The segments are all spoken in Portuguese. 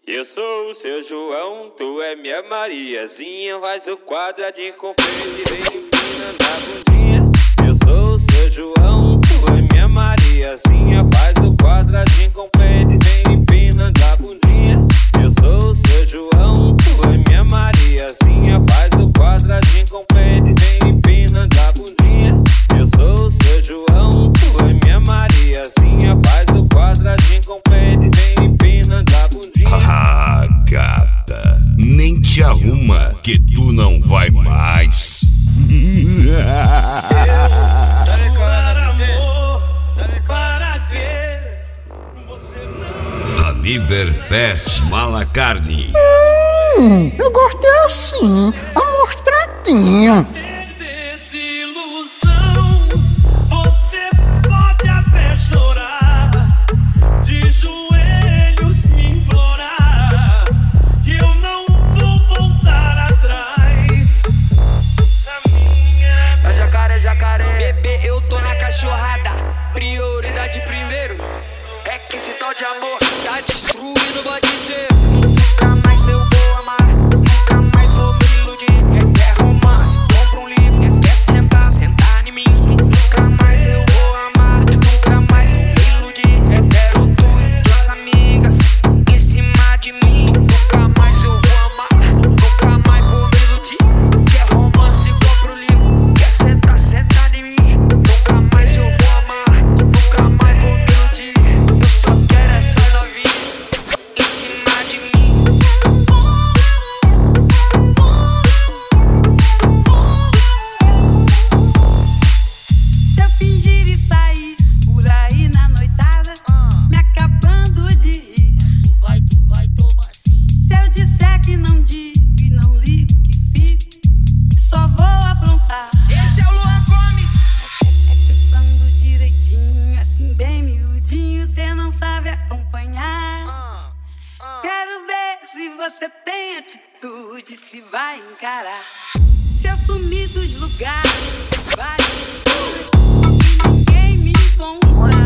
Eu sou o seu João, tu é minha Mariazinha. Faz o quadradinho com peito e vem empinando a bundinha. Eu sou o seu João, tu é minha Mariazinha. Faz o quadradinho com peito e vem empinando a bundinha. Eu sou o seu João, tu é minha Mariazinha. Faz o quadradinho com peito e vem empinando a bundinha. Eu sou o seu João, tu é minha Mariazinha. Faz o quadradinho com peito e vem empinando a bundinha. Ah, gata, nem te arruma que tu não vai mais. Aniverfest Malacarne. Eu gosto assim, amostradinho. Cachorrada, prioridade primeiro. É que esse tal de amor tá destruindo o bode inteiro. Nunca mais eu vou amar, nunca mais vou me iludir. Quer romance, compra um livro. Quer sentar em mim. Nunca mais eu vou amar, nunca mais vou me iludir. Quero tu e tuas amigas em cima de mim. Nunca mais eu vou amar, nunca mais vou me iludir. Quer romance, compra um livro. Quer sentar em mim. Nunca mais eu vou amar, nunca mais vou me iludir. Eu só quero essa novinha em cima de mim. Se eu fingir e sair por aí na noitada, me acabando de rir, tu vai tomar sim. Se eu disser que não digo e não ligo que fico, só vou aprontar. Esse é o Luan Gomes. Pensando direitinho, assim bem miudinho, cê não sabe acompanhar. Quero ver se você tem atitude, se vai encarar. Se eu sumir dos lugares, várias esquinas, e ninguém me encontrar.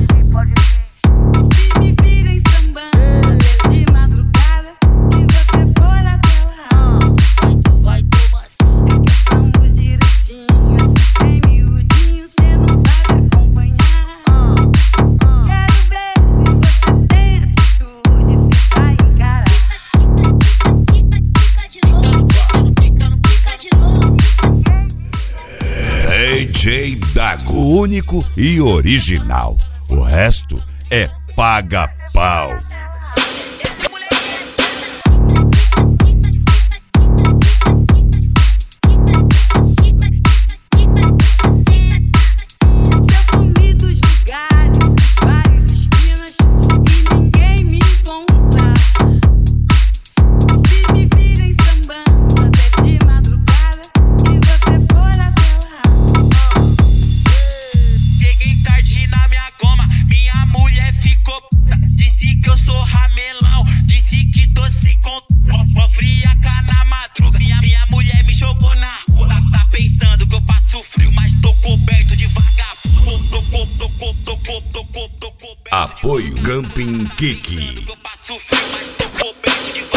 Se me virem sambando até de madrugada e você for até lá, tu vai tomar sim. É que estamos direitinho, assim bem miudinho, cê não sabe acompanhar. Quero ver se você tem atitude, se vai encarar. DJ Dago, único e original. O resto é paga-pau. Se eu sumir dos lugares, várias esquinas, e ninguém me encontrar. Se me virem sambando até de madrugada e você for até lá. Cheguei tarde na minha goma, minha mulher ficou puta. Disse que eu sou ramelão, disse que tô sem conta. Fria cá na madruga, minha mulher me jogou na rua. Tá pensando que eu passo frio, mas tô coberto de vagabundo. Tô coberto Apoio Camping Kiki. que eu passo frio, mas tô coberto de